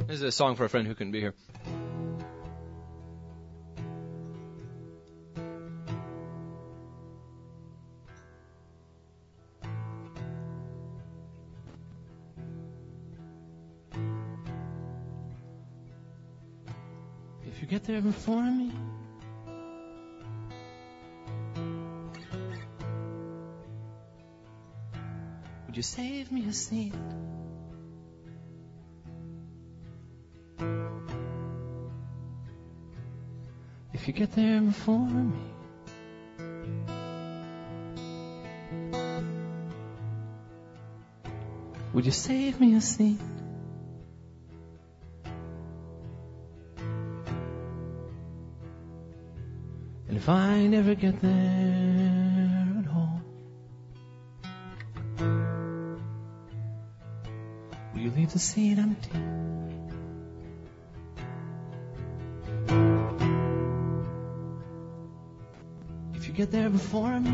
This is a song for a friend who couldn't be here. If you get there before me, would you save me a seat? If you get there before me, would you save me a seat? And if I never get there at all, will you leave the seat empty? If you get there before me,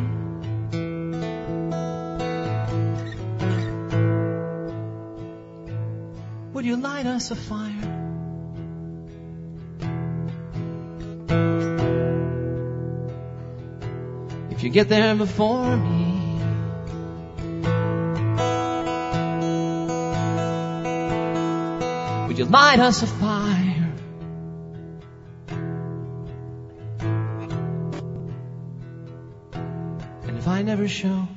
would you light us a fire? If you get there before me, would you light us a fire? And if I never show,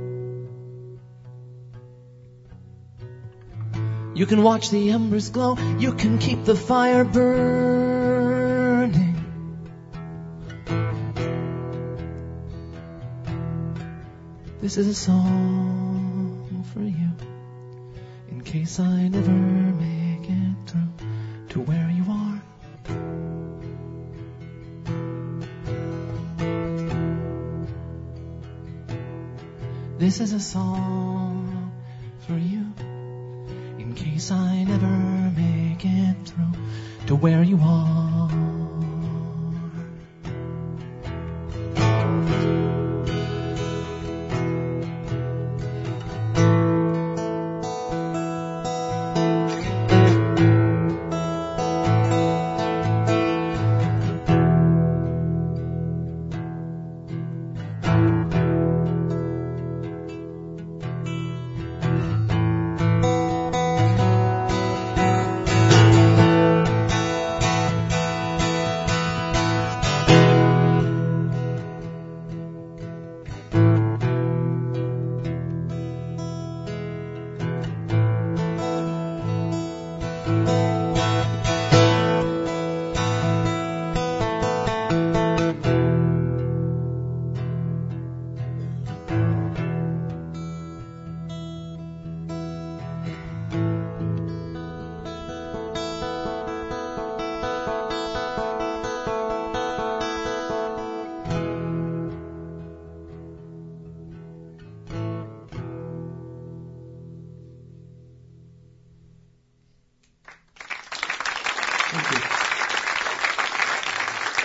you can watch the embers glow, you can keep the fire burning. This is a song for you, in case I never make it through to where you are. This is a song for you, in case I never make it through to where you are.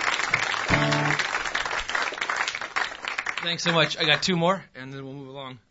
Thanks so much. I got two more, and then we'll move along.